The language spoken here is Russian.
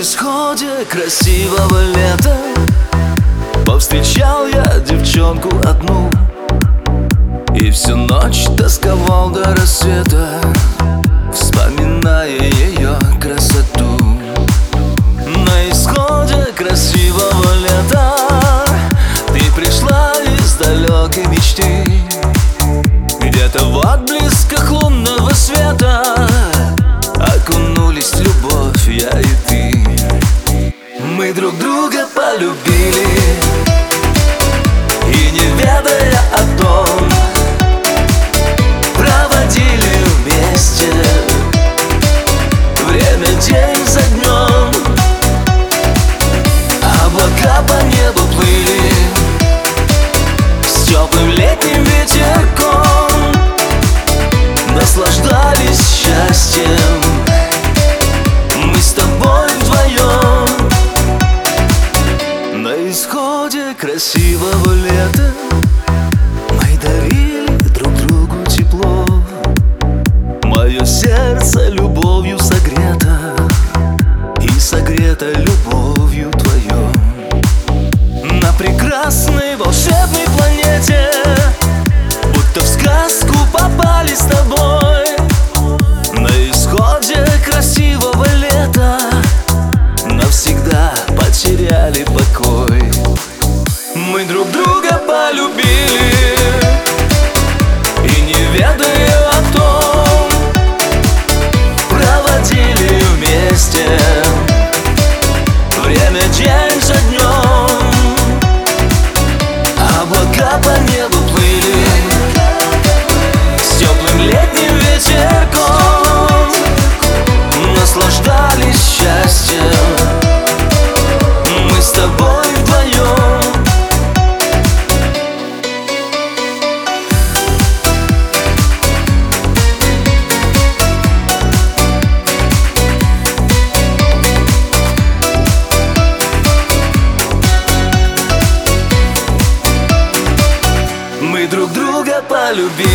исходе красивого лета повстречал я девчонку одну и всю ночь тосковал до рассвета, вспоминая ее красоту. На исходе красивого лета ты пришла из далекой мечты, где-то в отблесках лунного света окунулись в любовь я и ты. Мы друг друга полюбили и, не ведая о том, проводили вместе время день за днем. Облака по небу плыли с теплым летним ветерком, наслаждались счастьем мы с тобой вдвоем. На исходе красивого лета мы дарили друг другу тепло. Мое сердце любовью согрето и согрето любовью твоей. На прекрасной волшебной планете будто в сказку попали с тобой. На исходе красивого лета навсегда потеряли покой. Мы друг друга полюбили и, не ведая о том, проводили вместе время день за днем. Облака по небу плыли с теплым летним ветерком, наслаждались счастьем мы с тобой вдвоем. Мы друг друга полюбили